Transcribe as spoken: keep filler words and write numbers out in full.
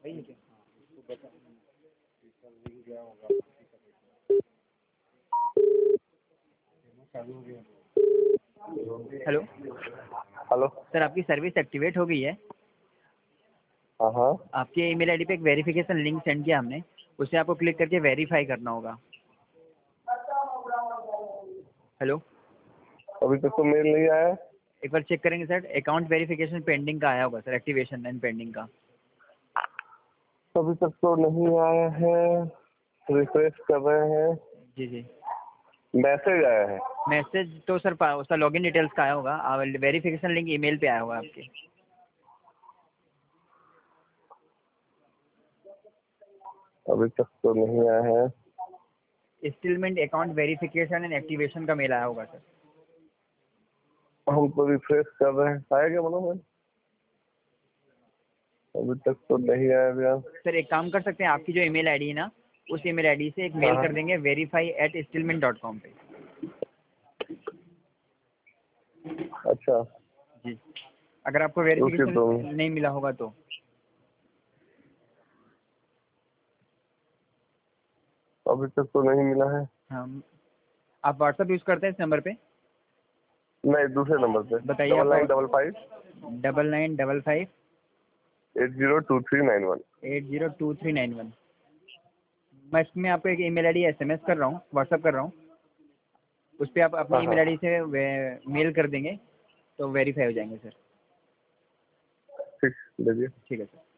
Hello hello. Sir, आपकी service activate हो गई है। हाँ हाँ। आपके ईमेल आईडी पे एक वेरिफिकेशन लिंक सेंड किया हमने, उसे आपको क्लिक करके वेरीफाई करना होगा। हेलो, अभी तक तो मेल नहीं आया। एक बार चेक करेंगे सर। अकाउंट वेरिफिकेशन पेंडिंग का आया होगा सर, एक्टिवेशन एंड पेंडिंग का। अभी तक तो नहीं आया है, रिफ्रेश कर रहे हैं। जी जी, मैसेज आया है। मैसेज तो सर पा- उसका लॉगिन डिटेल्स का आया होगा। वेरिफिकेशन लिंक ईमेल पे आया होगा आपके। अभी तक तो नहीं आया है। स्टिलमेंट अकाउंट वेरिफिकेशन एंड एक्टिवेशन का मेल आया होगा सर। हम तो रिफ्रेश कर रहे हैं, आएगा मतलब। अभी तक तो नहीं आया भैया। सर एक काम कर सकते हैं, आपकी जो ईमेल आईडी है ना, उस ईमेल आईडी से एक मेल हाँ। कर देंगे वेरीफाई एट स्टिलमेंट डॉट कॉम पे। अच्छा। जी, अगर आपको रुकिए वेरिफिकेशन तो। नहीं मिला होगा तो। अभी तक तो नहीं मिला है। हाँ, आप व्हाट्सअप यूज़ करते हैं इस नंबर पे? नहीं, दूसरे नंबर पे। बताइए डबल नाइन आपका। Double five double nine double five eight zero two three nine one. Eight zero two three nine one. मैं इसमें आपको एक ईमेल आईडी एस एम एस कर रहा हूँ, व्हाट्सअप कर रहा हूँ। उस पर आप अपनी हाँ हाँ। ईमेल आईडी से मेल कर देंगे तो वेरीफाई हो जाएंगे सर। ठीक, देखिए। ठीक है सर।